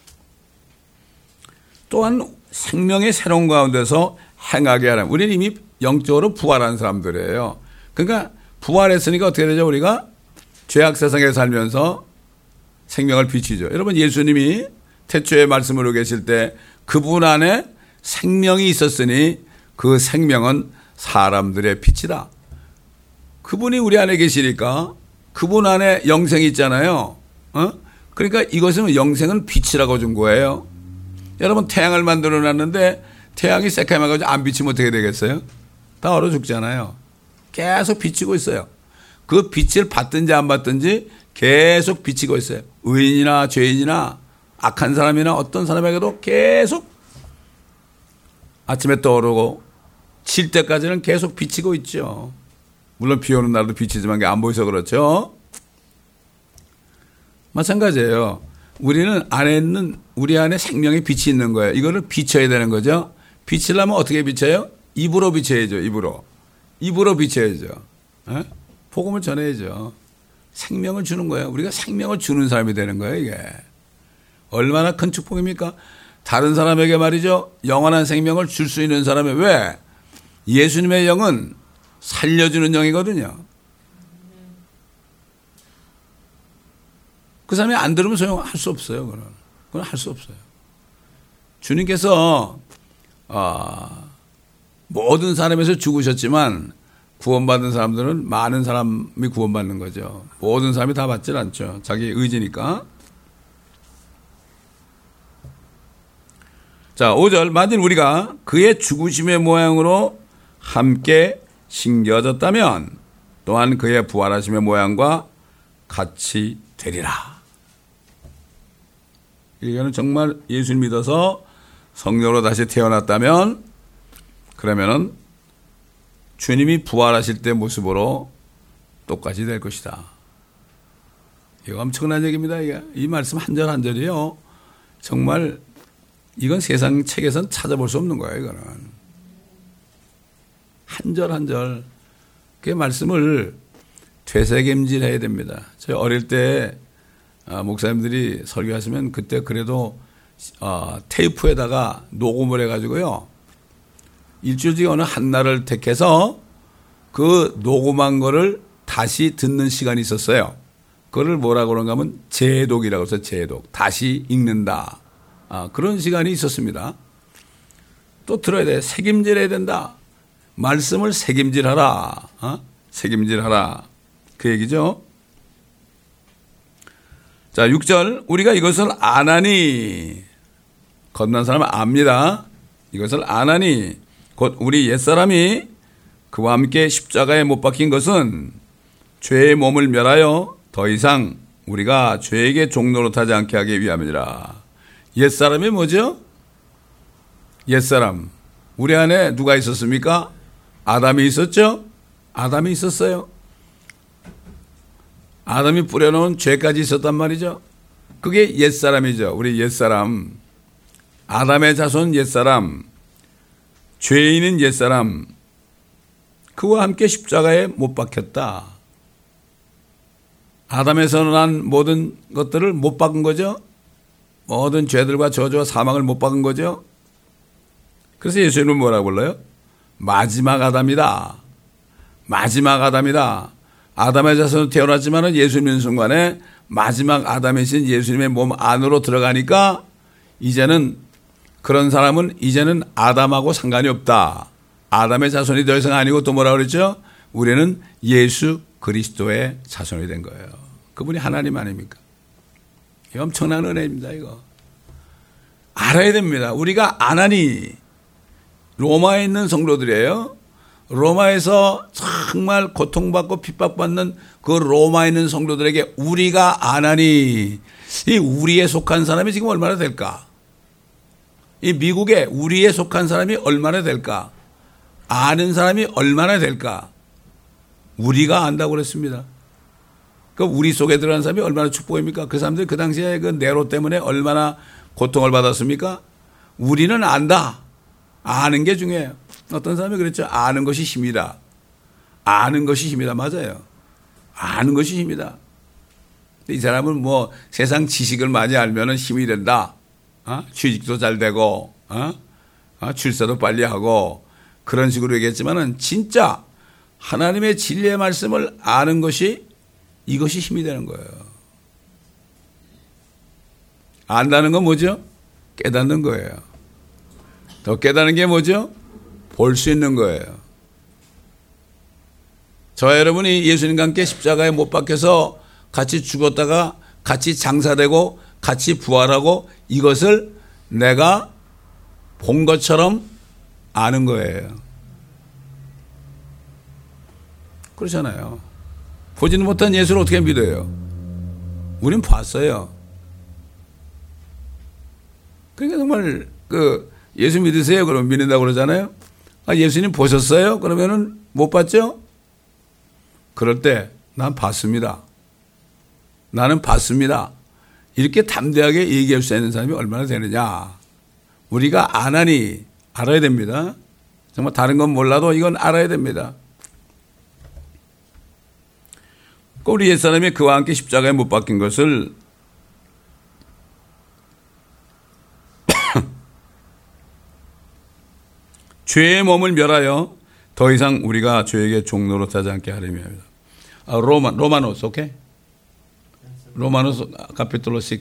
또한 생명의 새로운 가운데서 행하게 하라. 우리는 이미 영적으로 부활한 사람들이에요. 그러니까 부활했으니까 어떻게 되죠? 우리가 죄악 세상에 살면서 생명을 비치죠. 여러분 예수님이 태초에 말씀으로 계실 때 그분 안에 생명이 있었으니 그 생명은 사람들의 빛이다. 그분이 우리 안에 계시니까 그분 안에 영생이 있잖아요. 어? 그러니까 이것은 영생은 빛이라고 준 거예요. 여러분 태양을 만들어 놨는데 태양이 새까매가지고 안 비치면 어떻게 되겠어요? 다 얼어 죽잖아요. 계속 비치고 있어요. 그 빛을 받든지 안 받든지 계속 비치고 있어요. 의인이나 죄인이나 악한 사람이나 어떤 사람에게도 계속 아침에 떠오르고 질 때까지는 계속 비치고 있죠. 물론 비 오는 날도 비치지만 안 보여서 그렇죠. 마찬가지예요. 우리는 안에 있는 우리 안에 생명의 빛이 있는 거예요. 이거를 비춰야 되는 거죠. 비치려면 어떻게 비춰요? 입으로 비춰야죠. 입으로. 입으로 비춰야죠. 에? 복음을 전해야죠. 생명을 주는 거예요. 우리가 생명을 주는 사람이 되는 거예요. 이게. 얼마나 큰 축복입니까? 다른 사람에게 말이죠. 영원한 생명을 줄 수 있는 사람이 왜? 예수님의 영은 살려주는 영이거든요. 그 사람이 안 들으면 소용할 수 없어요. 그건. 그건 할 수 없어요. 주님께서 어, 모든 사람에서 죽으셨지만 구원받은 사람들은 많은 사람이 구원받는 거죠. 모든 사람이 다 받질 않죠. 자기 의지니까. 자, 오 절. 만일 우리가 그의 죽으심의 모양으로 함께 심겨졌다면 또한 그의 부활하심의 모양과 같이 되리라. 이거는 정말 예수를 믿어서 성령으로 다시 태어났다면 그러면은 주님이 부활하실 때 모습으로 똑같이 될 것이다. 이거 엄청난 얘기입니다. 이게. 이 말씀 한 절 한 절이요. 정말 이건 세상 책에선 찾아볼 수 없는 거예요. 이거는. 한 절 한 절. 그 말씀을 되새김질해야 됩니다. 저희 어릴 때 목사님들이 설교하시면 그때 그래도 테이프에다가 녹음을 해가지고요. 일주일 중에 어느 한 날을 택해서 그 녹음한 거를 다시 듣는 시간이 있었어요. 그거를 뭐라고 그런가 하면 재독이라고 해서 재독. 다시 읽는다. 아, 그런 시간이 있었습니다. 또 들어야 돼. 새김질해야 된다. 말씀을 새김질하라. 어? 새김질하라. 그 얘기죠. 자, 육 절. 우리가 이것을 아나니. 건넌 사람은 압니다. 이것을 아나니. 곧 우리 옛사람이 그와 함께 십자가에 못 박힌 것은 죄의 몸을 멸하여 더 이상 우리가 죄에게 종노릇하지 않게 하기 위함이니라. 옛사람이 뭐죠? 옛사람. 우리 안에 누가 있었습니까? 아담이 있었죠? 아담이 있었어요. 아담이 뿌려놓은 죄까지 있었단 말이죠. 그게 옛사람이죠. 우리 옛사람. 아담의 자손 옛사람. 죄인은 옛사람. 그와 함께 십자가에 못 박혔다. 아담에서 난 모든 것들을 못 박은 거죠. 모든 죄들과 저주와 사망을 못 박은 거죠. 그래서 예수님은 뭐라고 불러요? 마지막 아담이다. 마지막 아담이다. 아담의 자손으로 태어났지만 예수 믿는 순간에 마지막 아담이신 예수님의 몸 안으로 들어가니까 이제는 그런 사람은 이제는 아담하고 상관이 없다. 아담의 자손이 더 이상 아니고 또 뭐라고 그랬죠? 우리는 예수 그리스도의 자손이 된 거예요. 그분이 하나님 아닙니까? 이 엄청난 은혜입니다. 이거 알아야 됩니다. 우리가 아나니 로마에 있는 성도들이에요. 로마에서 정말 고통받고 핍박받는 그 로마에 있는 성도들에게 우리가 아나니, 이 우리에 속한 사람이 지금 얼마나 될까? 이 미국에 우리에 속한 사람이 얼마나 될까? 아는 사람이 얼마나 될까? 우리가 안다고 그랬습니다. 그 우리 속에 들어간 사람이 얼마나 축복입니까? 그 사람들이 그 당시에 그 네로 때문에 얼마나 고통을 받았습니까? 우리는 안다. 아는 게 중요해요. 어떤 사람이 그랬죠. 아는 것이 힘이다. 아는 것이 힘이다. 맞아요. 아는 것이 힘이다. 이 사람은 뭐 세상 지식을 많이 알면은 힘이 된다. 어? 취직도 잘 되고, 어? 어? 출세도 빨리 하고, 그런 식으로 얘기했지만은 진짜 하나님의 진리의 말씀을 아는 것이 이것이 힘이 되는 거예요. 안다는 건 뭐죠? 깨닫는 거예요. 더 깨닫는 게 뭐죠? 볼 수 있는 거예요. 저와 여러분이 예수님과 함께 십자가에 못 박혀서 같이 죽었다가 같이 장사되고 같이 부활하고 이것을 내가 본 것처럼 아는 거예요. 그렇잖아요. 보지는 못한 예수를 어떻게 믿어요? 우린 봤어요. 그러니까 정말 그 예수 믿으세요? 그러면 믿는다고 그러잖아요. 아, 예수님 보셨어요? 그러면은 못 봤죠? 그럴 때 난 봤습니다. 나는 봤습니다. 이렇게 담대하게 얘기할 수 있는 사람이 얼마나 되느냐. 우리가 아나니 알아야 됩니다. 정말 다른 건 몰라도 이건 알아야 됩니다. 우리 옛사람이 그와 함께 십자가에 못 박힌 것을 죄의 몸을 멸하여 더 이상 우리가 죄에게 종노릇하지 않게 하려며 합니다. 아, 로마, 로마노스, 오케이? 로마노스 카피톨로 육.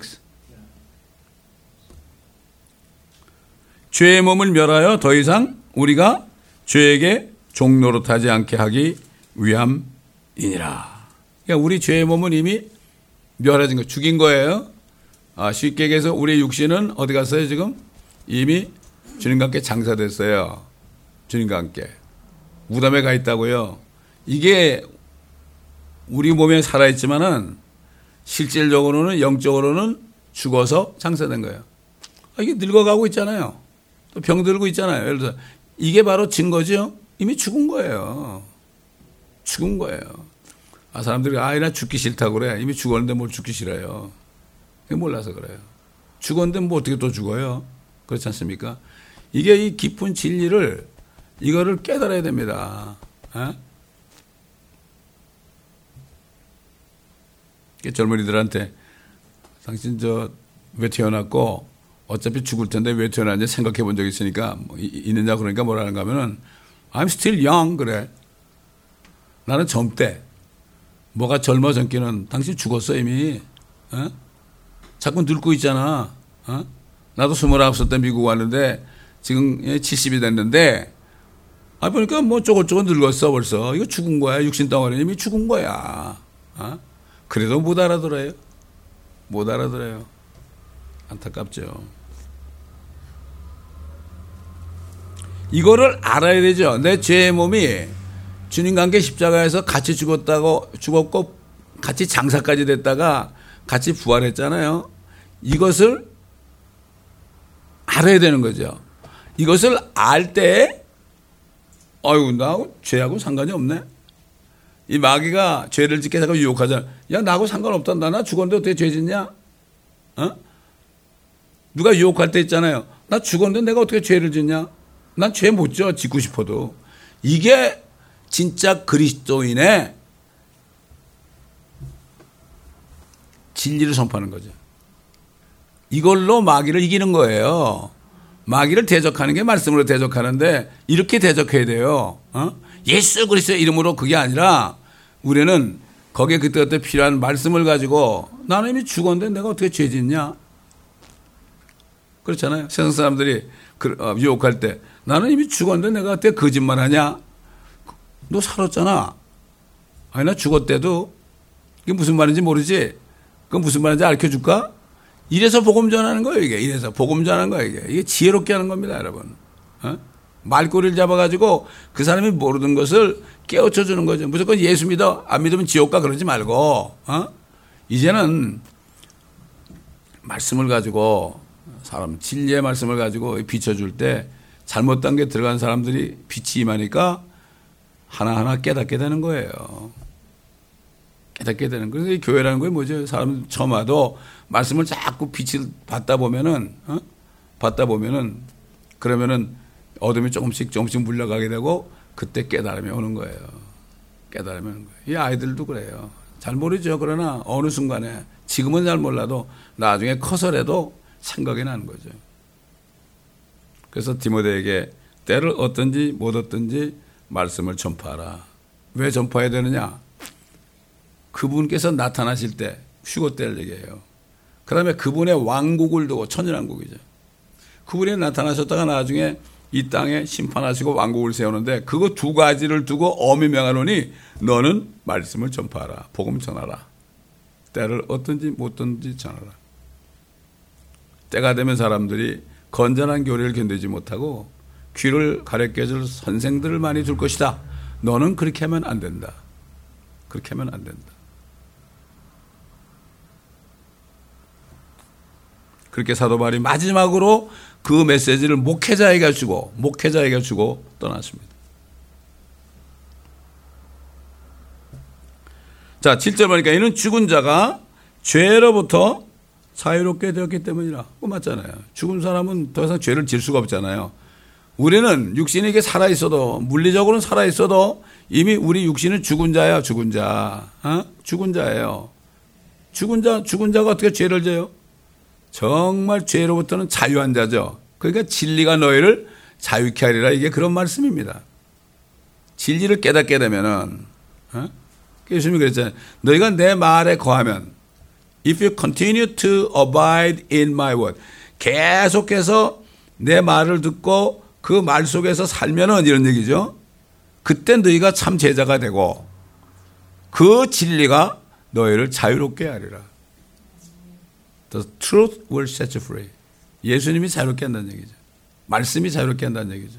죄의 몸을 멸하여 더 이상 우리가 죄에게 종노릇하지 않게 하기 위함이니라. 그러니까 우리 죄의 몸은 이미 멸해진 거, 죽인 거예요. 아, 쉽게 얘기해서 우리 육신은 어디 갔어요 지금? 이미 주님과 함께 장사됐어요. 주님과 함께. 무덤에 가 있다고요. 이게 우리 몸에 살아있지만은 실질적으로는 영적으로는 죽어서 장사된 거예요. 아, 이게 늙어가고 있잖아요. 또 병들고 있잖아요. 예를 들어서 이게 바로 증거죠. 이미 죽은 거예요. 죽은 거예요. 아, 사람들이 아, 나 죽기 싫다고 그래. 이미 죽었는데 뭘 죽기 싫어요. 몰라서 그래요. 죽었는데 뭐 어떻게 또 죽어요. 그렇지 않습니까? 이게 이 깊은 진리를 이거를 깨달아야 됩니다. 어? 젊은이들한테 당신 저 왜 태어났고 어차피 죽을 텐데 왜 태어났는지 생각해 본 적 있으니까 뭐 있느냐 그러니까 뭐라는가 하면은 I'm still young 그래. 나는 젊대. 뭐가 젊어 젊기는 당신 죽었어 이미. 어? 자꾸 늙고 있잖아. 어? 나도 스물아홉 살 때 미국 왔는데 지금 칠십이 됐는데 아 보니까 뭐 쪼글쪼글 늙었어 벌써. 이거 죽은 거야. 육신 덩어리 이미 죽은 거야. 어? 그래도 못 알아들어요. 못 알아들어요. 안타깝죠. 이거를 알아야 되죠. 내 죄의 몸이 주님과 함께 십자가에서 같이 죽었다고 죽었고 같이 장사까지 됐다가 같이 부활했잖아요. 이것을 알아야 되는 거죠. 이것을 알 때 아유 나 죄하고 상관이 없네. 이 마귀가 죄를 짓게 하고 유혹하잖아. 야 나하고 상관없단다. 나 죽었는데 어떻게 죄 짓냐? 어? 누가 유혹할 때 있잖아요. 나 죽었는데 내가 어떻게 죄를 짓냐? 난 죄 못 져. 짓고 싶어도. 이게 진짜 그리스도인의 진리를 선포하는 거죠. 이걸로 마귀를 이기는 거예요. 마귀를 대적하는 게 말씀으로 대적하는데 이렇게 대적해야 돼요. 어? 예수 그리스도의 이름으로 그게 아니라 우리는 거기에 그때그때 필요한 말씀을 가지고 나는 이미 죽었는데 내가 어떻게 죄 짓냐? 그렇잖아요. 세상 사람들이 유혹할 때 나는 이미 죽었는데 내가 어떻게 거짓말하냐? 너 살았잖아. 아니 나 죽었대도 이게 무슨 말인지 모르지? 그건 무슨 말인지 알려줄까? 이래서 복음 전하는 거예요 이게. 이래서 복음 전하는 거예요 이게. 이게 지혜롭게 하는 겁니다 여러분. 어? 말꼬리를 잡아가지고 그 사람이 모르는 것을 깨우쳐 주는 거죠. 무조건 예수 믿어. 안 믿으면 지옥 가 그러지 말고. 어? 이제는 말씀을 가지고 사람 진리의 말씀을 가지고 비춰줄 때 잘못된 게 들어간 사람들이 빛이 임하니까 하나하나 깨닫게 되는 거예요. 깨닫게 되는 거예요. 그래서 이 교회라는 게 뭐죠? 사람 처음 와도 말씀을 자꾸 빛을 받다 보면은, 어? 받다 보면은, 그러면은 어둠이 조금씩 조금씩 물러가게 되고 그때 깨달음이 오는 거예요. 깨달음이 오는 거예요. 이 아이들도 그래요. 잘 모르죠. 그러나 어느 순간에 지금은 잘 몰라도 나중에 커서라도 생각이 나는 거죠. 그래서 디모데에게 때를 얻든지 못 얻든지 말씀을 전파하라. 왜 전파해야 되느냐? 그분께서 나타나실 때 휴거 때를 얘기해요. 그 다음에 그분의 왕국을 두고 천연왕국이죠. 그분이 나타나셨다가 나중에 이 땅에 심판하시고 왕국을 세우는데 그거 두 가지를 두고 엄히 명하노니 너는 말씀을 전파하라. 복음 전하라. 때를 얻든지 못 얻든지 전하라. 때가 되면 사람들이 건전한 교리를 견디지 못하고 귀를 가르쳐줄 선생들을 많이 둘 것이다. 너는 그렇게 하면 안 된다. 그렇게 하면 안 된다. 그렇게 사도 바울이 마지막으로 그 메시지를 목회자에게 주고 목회자에게 주고 떠났습니다. 자, 칠 절 보니까 이는 죽은 자가 죄로부터 자유롭게 되었기 때문이라. 그 맞잖아요. 죽은 사람은 더 이상 죄를 질 수가 없잖아요. 우리는 육신이 이게 살아있어도 물리적으로는 살아있어도 이미 우리 육신은 죽은 자예요. 죽은 자. 어? 죽은 자예요. 죽은 자, 죽은 자가 어떻게 죄를 져요? 정말 죄로부터는 자유한 자죠. 그러니까 진리가 너희를 자유케 하리라. 이게 그런 말씀입니다. 진리를 깨닫게 되면은 어? 예수님이 그랬잖아요. 너희가 내 말에 거하면 If you continue to abide in my word. 계속해서 내 말을 듣고 그 말 속에서 살면은 이런 얘기죠. 그때 너희가 참 제자가 되고 그 진리가 너희를 자유롭게 하리라. The truth will set you free. 예수님이 자유롭게 한다는 얘기죠. 말씀이 자유롭게 한다는 얘기죠.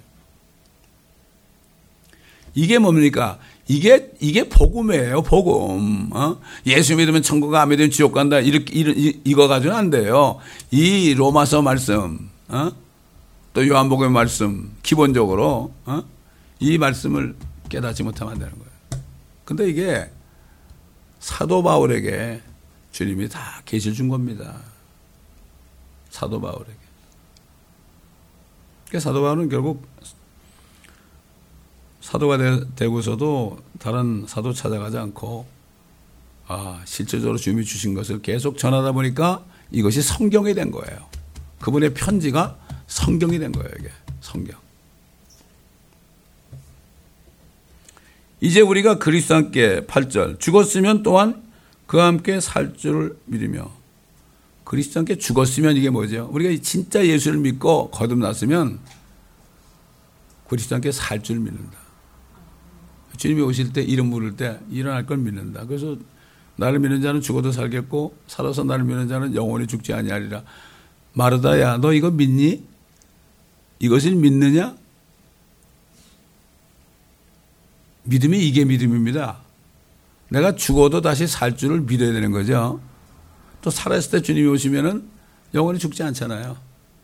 이게 뭡니까? 이게, 이게 복음이에요, 복음. 어? 예수 믿으면 천국 가, 안 믿으면 지옥 간다. 이렇게, 이, 이거 가지고는 안 돼요. 이 로마서 말씀, 어? 또 요한복음의 말씀, 기본적으로, 어? 이 말씀을 깨닫지 못하면 안 되는 거예요. 근데 이게 사도 바울에게 주님이 다 계시를 준 겁니다. 사도 바울에게. 그러니까 사도 바울은 결국 사도가 되고서도 다른 사도 찾아가지 않고 아, 실질적으로 주님이 주신 것을 계속 전하다 보니까 이것이 성경이 된 거예요. 그분의 편지가 성경이 된 거예요. 이게 성경. 이제 우리가 그리스도와 함께 팔 절 죽었으면 또한 그와 함께 살 줄을 믿으며. 그리스도와 함께 죽었으면 이게 뭐죠? 우리가 진짜 예수를 믿고 거듭났으면 그리스도와 함께 살 줄을 믿는다. 주님이 오실 때 이름 부를 때 일어날 걸 믿는다. 그래서 나를 믿는 자는 죽어도 살겠고 살아서 나를 믿는 자는 영원히 죽지 아니하리라. 마르다야, 너 이거 믿니? 이것을 믿느냐? 믿음이 이게 믿음입니다. 내가 죽어도 다시 살 줄을 믿어야 되는 거죠. 또 살아있을 때 주님이 오시면은 영원히 죽지 않잖아요.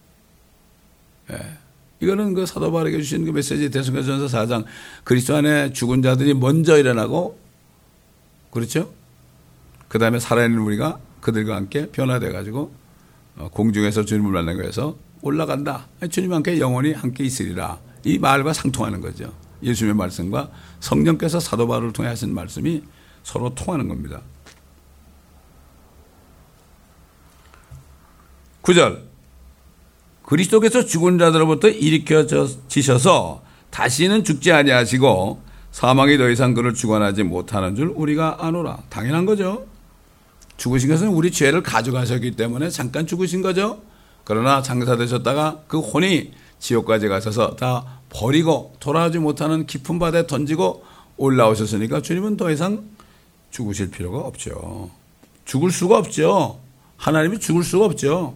예. 이거는 그 사도 바울에게 주신 그 메시지 데살로니가전서 사 장 그리스도 안에 죽은 자들이 먼저 일어나고 그렇죠? 그 다음에 살아있는 우리가 그들과 함께 변화돼 가지고 공중에서 주님을 만나기 위해서 올라간다. 주님과 함께 영원히 함께 있으리라. 이 말과 상통하는 거죠. 예수님의 말씀과 성령께서 사도 바울을 통해 하신 말씀이 서로 통하는 겁니다. 구 절 그리스도께서 죽은 자들로부터 일으켜지셔서 다시는 죽지 아니하시고 사망이 더 이상 그를 주관하지 못하는 줄 우리가 아노라. 당연한 거죠. 죽으신 것은 우리 죄를 가져가셨기 때문에 잠깐 죽으신 거죠. 그러나 장사되셨다가 그 혼이 지옥까지 가셔서 다 버리고 돌아오지 못하는 깊은 바다에 던지고 올라오셨으니까 주님은 더 이상 죽으실 필요가 없죠. 죽을 수가 없죠. 하나님이 죽을 수가 없죠.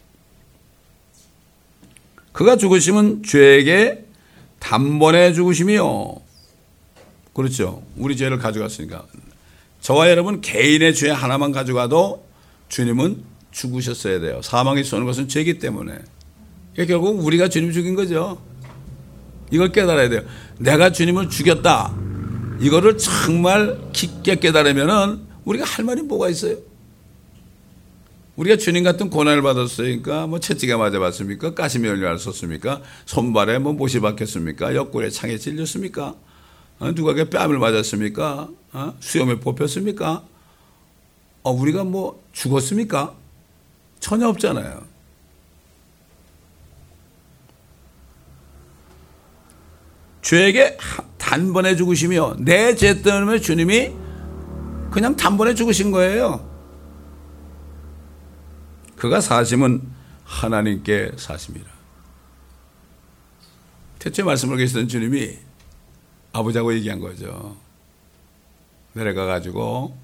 그가 죽으심은 죄에게 단번에 죽으심이요. 그렇죠. 우리 죄를 가져갔으니까. 저와 여러분 개인의 죄 하나만 가져가도 주님은 죽으셨어야 돼요. 사망이 쏘는 것은 죄이기 때문에. 결국 우리가 주님 죽인 거죠. 이걸 깨달아야 돼요. 내가 주님을 죽였다. 이거를 정말 깊게 깨달으면은 우리가 할 말이 뭐가 있어요? 우리가 주님 같은 고난을 받았으니까 뭐 채찍에 맞아봤습니까? 가시미 연료를 썼습니까? 손발에 뭐 못이 박혔습니까? 옆구리에 창에 찔렸습니까? 어? 누가게 뺨을 맞았습니까? 어? 수염에 뽑혔습니까? 어, 우리가 뭐 죽었습니까? 전혀 없잖아요. 죄에게 단번에 죽으시며 내 죄 때문에 주님이 그냥 단번에 죽으신 거예요. 그가 사심은 하나님께 사심이라. 태초에 말씀을 계시던 주님이 아버지하고 얘기한 거죠. 내려가 가지고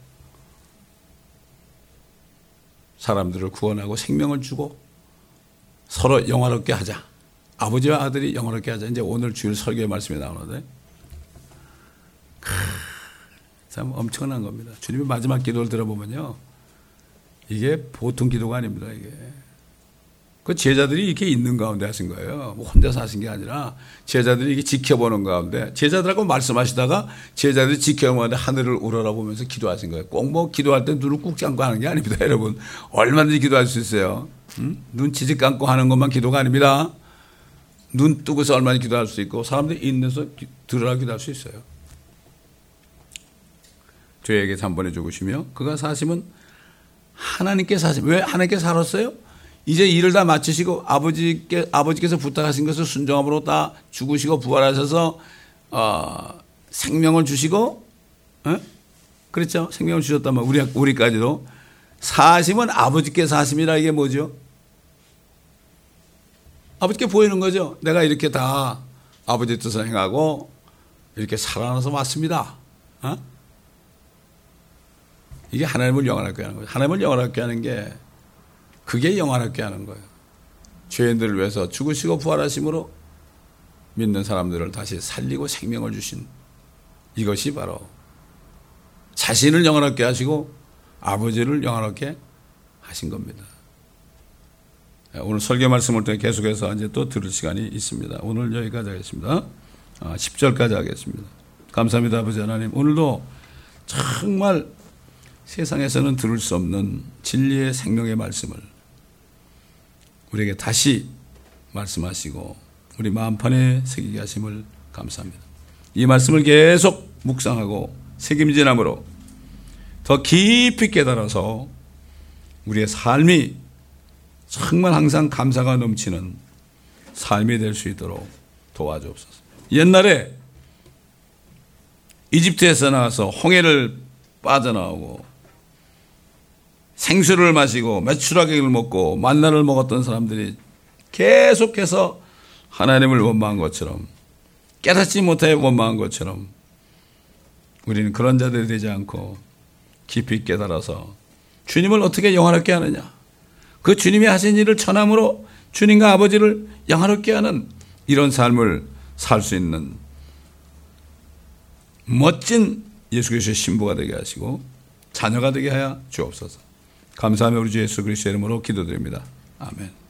사람들을 구원하고 생명을 주고 서로 영화롭게 하자. 아버지와 아들이 영화롭게 하자. 이제 오늘 주일 설교의 말씀이 나오는데 참 엄청난 겁니다. 주님의 마지막 기도를 들어보면요. 이게 보통 기도가 아닙니다. 이게 그 제자들이 이렇게 있는 가운데 하신 거예요. 뭐 혼자서 하신 게 아니라 제자들이 이렇게 지켜보는 가운데 제자들하고 말씀하시다가 제자들이 지켜보는데 하늘을 우러러보면서 기도하신 거예요. 꼭 뭐 기도할 때 눈을 꾹 감고 하는 게 아닙니다. 여러분 얼마든지 기도할 수 있어요. 응? 눈 지직 감고 하는 것만 기도가 아닙니다. 눈 뜨고서 얼마나 기도할 수 있고 사람들이 있는서 들으라 기도할 수 있어요. 죄에게 단번에 죽으시며 그가 사심은 하나님께 사심. 왜 하나님께 살았어요? 이제 일을 다 마치시고 아버지께, 아버지께서 부탁하신 것을 순종함으로 다 죽으시고 부활하셔서 어, 생명을 주시고 에? 그렇죠? 생명을 주셨단 말이에요. 우리, 우리까지도. 사심은 아버지께 사심이라. 이게 뭐죠? 아버지께 보이는 거죠. 내가 이렇게 다 아버지 뜻을 행하고 이렇게 살아나서 왔습니다. 어? 이게 하나님을 영원하게 하는 거예요. 하나님을 영원하게 하는 게 그게 영원하게 하는 거예요. 죄인들을 위해서 죽으시고 부활하심으로 믿는 사람들을 다시 살리고 생명을 주신 이것이 바로 자신을 영원하게 하시고 아버지를 영원하게 하신 겁니다. 오늘 설교 말씀을 통해 계속해서 이제 또 들을 시간이 있습니다. 오늘 여기까지 하겠습니다. 십 절까지 하겠습니다. 감사합니다, 아버지 하나님. 오늘도 정말 세상에서는 들을 수 없는 진리의 생명의 말씀을 우리에게 다시 말씀하시고 우리 마음판에 새기게 하심을 감사합니다. 이 말씀을 계속 묵상하고 새김진함으로 더 깊이 깨달아서 우리의 삶이 정말 항상 감사가 넘치는 삶이 될 수 있도록 도와주옵소서. 옛날에 이집트에서 나와서 홍해를 빠져나오고 생수를 마시고 메추라기를 먹고 만나를 먹었던 사람들이 계속해서 하나님을 원망한 것처럼, 깨닫지 못해 원망한 것처럼 우리는 그런 자들이 되지 않고 깊이 깨달아서 주님을 어떻게 영화롭게 하느냐, 그 주님이 하신 일을 전함으로 주님과 아버지를 영화롭게 하는 이런 삶을 살 수 있는 멋진 예수 그리스도의 신부가 되게 하시고 자녀가 되게 하여 주옵소서. 감사하며 우리 주 예수 그리스도의 이름으로 기도드립니다. 아멘.